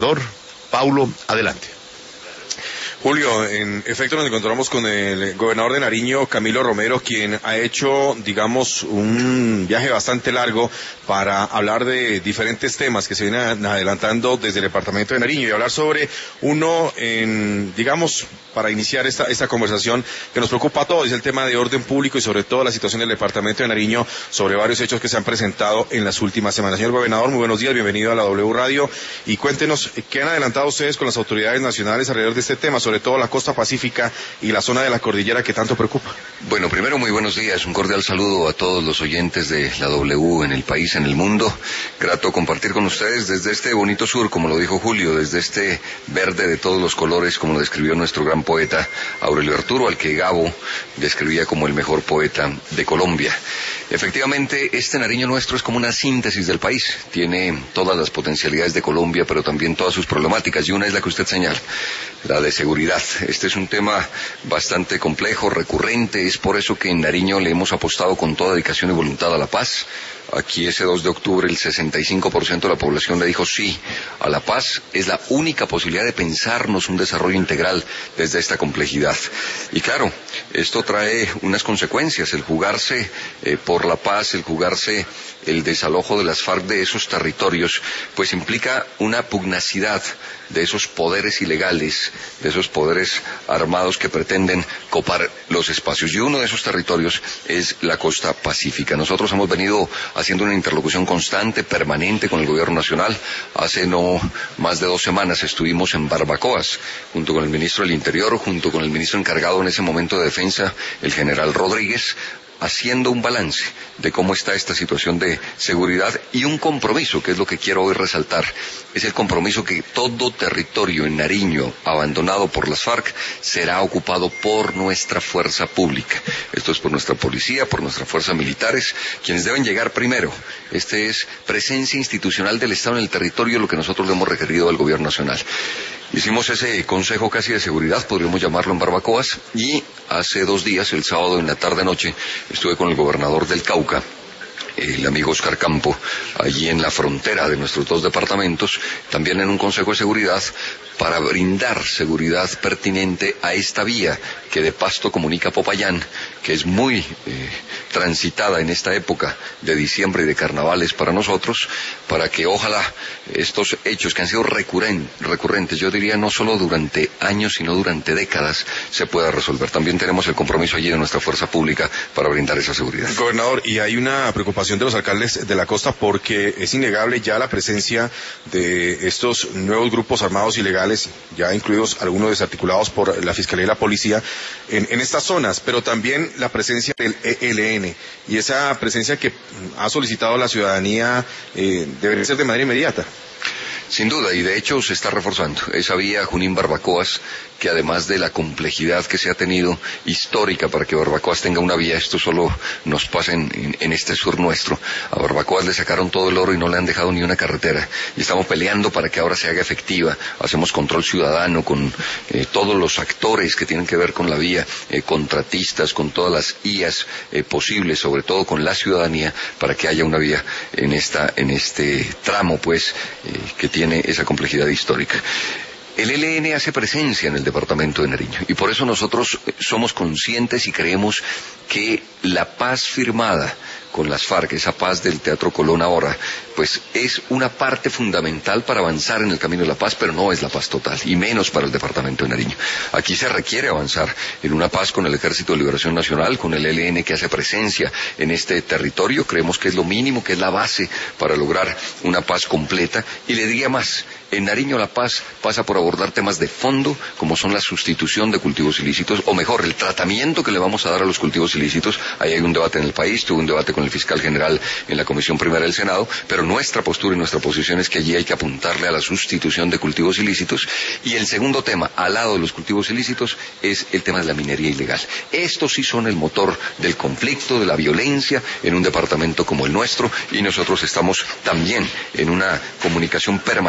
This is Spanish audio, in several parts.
gobernador. Paulo, adelante. Julio, en efecto nos encontramos con el gobernador de Nariño, Camilo Romero, quien ha hecho, digamos, un viaje bastante largo para hablar de diferentes temas que se vienen adelantando desde el departamento de Nariño y hablar sobre uno, digamos, para iniciar esta conversación que nos preocupa a todos, es el tema de orden público y sobre todo la situación del departamento de Nariño sobre varios hechos que se han presentado en las últimas semanas. Señor gobernador, muy buenos días, bienvenido a la W Radio y cuéntenos qué han adelantado ustedes con las autoridades nacionales alrededor de este tema, sobre todo la costa pacífica y la zona de la cordillera que tanto preocupa. Bueno, primero muy buenos días, un cordial saludo a todos los oyentes de la W en el país, en el mundo. Grato compartir con ustedes desde este bonito sur, como lo dijo Julio, desde este verde de todos los colores, como lo describió nuestro gran poeta Aurelio Arturo, al que Gabo describía como el mejor poeta de Colombia. Efectivamente, este Nariño nuestro es como una síntesis del país, tiene todas las potencialidades de Colombia, pero también todas sus problemáticas, y una es la que usted señala, la de seguridad. Este es un tema bastante complejo, recurrente, es por eso que en Nariño le hemos apostado con toda dedicación y voluntad a la paz. Aquí ese 2 de octubre el 65% de la población le dijo sí a la paz. Es la única posibilidad de pensarnos un desarrollo integral desde esta complejidad. Y claro, esto trae unas consecuencias, el jugarse por la paz, el jugarse el desalojo de las FARC de esos territorios, pues implica una pugnacidad de esos poderes ilegales, de esos poderes armados que pretenden copar los espacios. Y uno de esos territorios es la costa pacífica. Nosotros hemos venido haciendo una interlocución constante, permanente con el gobierno nacional. Hace no más de 2 semanas estuvimos en Barbacoas, junto con el ministro del Interior, junto con el ministro encargado en ese momento de Defensa, el general Rodríguez, haciendo un balance de cómo está esta situación de seguridad y un compromiso, que es lo que quiero hoy resaltar, es el compromiso que todo territorio en Nariño abandonado por las FARC será ocupado por nuestra fuerza pública. Esto es por nuestra policía, por nuestras fuerzas militares, quienes deben llegar primero. Este es presencia institucional del Estado en el territorio, lo que nosotros le hemos requerido al gobierno nacional. Hicimos ese consejo casi de seguridad, podríamos llamarlo, en Barbacoas, y hace 2 días, el sábado en la tarde-noche, estuve con el gobernador del Cauca, el amigo Oscar Campo, allí en la frontera de nuestros 2 departamentos, también en un consejo de seguridad, para brindar seguridad pertinente a esta vía que de Pasto comunica a Popayán, que es muy transitada en esta época de diciembre y de carnavales para nosotros, para que ojalá estos hechos que han sido recurrentes, yo diría no solo durante años, sino durante décadas, se pueda resolver. También tenemos el compromiso allí de nuestra fuerza pública para brindar esa seguridad. Gobernador, y hay una preocupación de los alcaldes de la costa porque es innegable ya la presencia de estos nuevos grupos armados ilegales, ya incluidos algunos desarticulados por la Fiscalía y la Policía, en estas zonas, pero también la presencia del ELN, y esa presencia que ha solicitado la ciudadanía debería ser de manera inmediata. Sin duda, y de hecho se está reforzando esa vía Junín-Barbacoas, que además de la complejidad que se ha tenido histórica para que Barbacoas tenga una vía, esto solo nos pasa en este sur nuestro. A Barbacoas le sacaron todo el oro y no le han dejado ni una carretera, y estamos peleando para que ahora se haga efectiva. Hacemos control ciudadano con todos los actores que tienen que ver con la vía, contratistas, con todas las IAs posibles, sobre todo con la ciudadanía, para que haya una vía en este tramo, pues, que tiene esa complejidad histórica. El ELN hace presencia en el departamento de Nariño y por eso nosotros somos conscientes y creemos que la paz firmada con las FARC, esa paz del Teatro Colón ahora, pues es una parte fundamental para avanzar en el camino de la paz, pero no es la paz total, y menos para el departamento de Nariño. Aquí se requiere avanzar en una paz con el Ejército de Liberación Nacional, con el ELN que hace presencia en este territorio. Creemos que es lo mínimo, que es la base para lograr una paz completa, y le diría más. En Nariño la paz pasa por abordar temas de fondo, como son la sustitución de cultivos ilícitos, o mejor, el tratamiento que le vamos a dar a los cultivos ilícitos. Ahí hay un debate en el país, tuve un debate con el fiscal general en la Comisión Primera del Senado, pero nuestra postura y nuestra posición es que allí hay que apuntarle a la sustitución de cultivos ilícitos. Y el segundo tema, al lado de los cultivos ilícitos, es el tema de la minería ilegal. Estos sí son el motor del conflicto, de la violencia en un departamento como el nuestro, y nosotros estamos también en una comunicación permanente con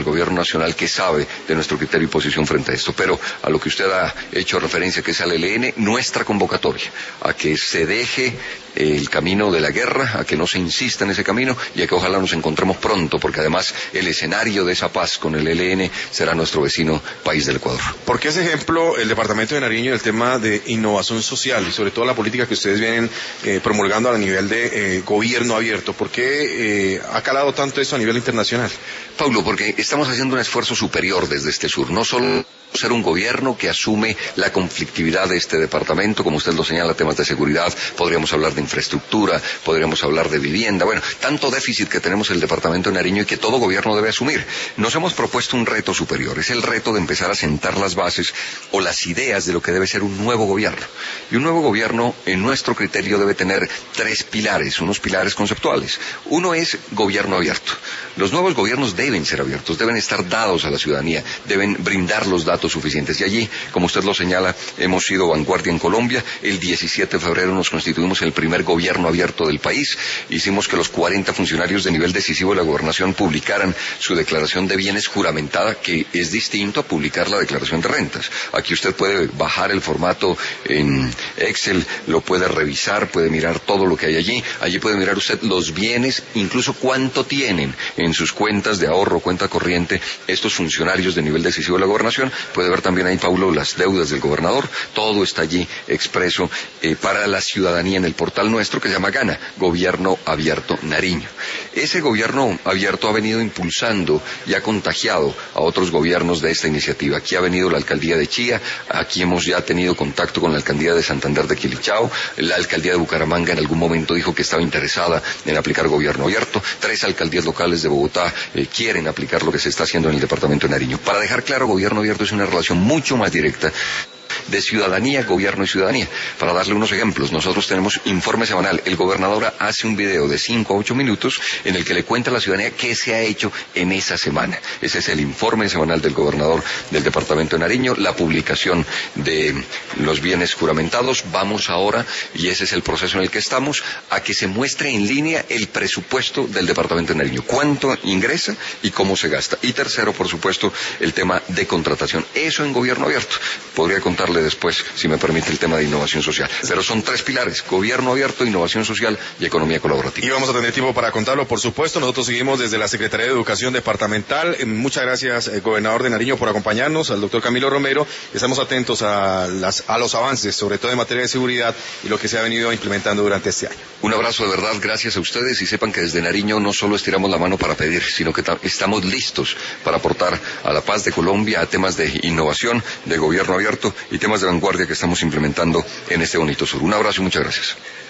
el gobierno nacional que sabe de nuestro criterio y posición frente a esto. Pero a lo que usted ha hecho referencia, que es al ELN, nuestra convocatoria a que se deje el camino de la guerra, a que no se insista en ese camino y a que ojalá nos encontremos pronto, porque además el escenario de esa paz con el ELN será nuestro vecino país del Ecuador. ¿Por qué ese ejemplo el departamento de Nariño, el tema de innovación social y sobre todo la política que ustedes vienen promulgando a nivel de gobierno abierto? ¿Por qué ha calado tanto eso a nivel internacional? Paulo, porque estamos haciendo un esfuerzo superior desde este sur, no solo ser un gobierno que asume la conflictividad de este departamento, como usted lo señala, temas de seguridad, podríamos hablar de infraestructura, podríamos hablar de vivienda, bueno, tanto déficit que tenemos el departamento de Nariño y que todo gobierno debe asumir. Nos hemos propuesto un reto superior, es el reto de empezar a sentar las bases o las ideas de lo que debe ser un nuevo gobierno. Y un nuevo gobierno, en nuestro criterio, debe tener 3 pilares, unos pilares conceptuales. Uno es gobierno abierto. Los nuevos gobiernos deben ser abiertos, deben estar dados a la ciudadanía, deben brindar los datos suficientes. Y allí, como usted lo señala, hemos sido vanguardia en Colombia. El 17 de febrero nos constituimos el primer gobierno abierto del país. Hicimos que los 40 funcionarios de nivel decisivo de la gobernación publicaran su declaración de bienes juramentada, que es distinto a publicar la declaración de rentas. Aquí usted puede bajar el formato en Excel, lo puede revisar, puede mirar todo lo que hay allí. Allí puede mirar usted los bienes, incluso cuánto tienen en sus cuentas de ahorro, cuenta corriente, estos funcionarios de nivel decisivo de la gobernación. Puede ver también ahí, Paulo, las deudas del gobernador. Todo está allí expreso para la ciudadanía en el portal nuestro que se llama GANA, Gobierno Abierto Nariño. Ese gobierno abierto ha venido impulsando y ha contagiado a otros gobiernos de esta iniciativa. Aquí ha venido la alcaldía de Chía, aquí hemos ya tenido contacto con la alcaldía de Santander de Quilichao, la alcaldía de Bucaramanga en algún momento dijo que estaba interesada en aplicar gobierno abierto, 3 alcaldías locales de Bogotá quieren aplicar lo que se está haciendo en el departamento de Nariño. Para dejar claro, gobierno abierto es una relación mucho más directa de ciudadanía, gobierno y ciudadanía. Para darle unos ejemplos, nosotros tenemos informe semanal. El gobernador hace un video de 5 a 8 minutos en el que le cuenta a la ciudadanía qué se ha hecho en esa semana. Ese es el informe semanal del gobernador del departamento de Nariño, la publicación de los bienes juramentados. Vamos ahora, y ese es el proceso en el que estamos, a que se muestre en línea el presupuesto del departamento de Nariño, cuánto ingresa y cómo se gasta. Y tercero, por supuesto, el tema de contratación. Eso en gobierno abierto. Podría contarle después, si me permite, el tema de innovación social. Pero son 3 pilares: gobierno abierto, innovación social y economía colaborativa. Y vamos a tener tiempo para contarlo, por supuesto. Nosotros seguimos desde la Secretaría de Educación Departamental. Muchas gracias, gobernador de Nariño, por acompañarnos, al doctor Camilo Romero. Estamos atentos a los avances, sobre todo en materia de seguridad y lo que se ha venido implementando durante este año. Un abrazo de verdad, gracias a ustedes, y sepan que desde Nariño no solo estiramos la mano para pedir, sino que estamos listos para aportar a la paz de Colombia, a temas de innovación, de gobierno abierto y temas de vanguardia que estamos implementando en este bonito sur. Un abrazo y muchas gracias.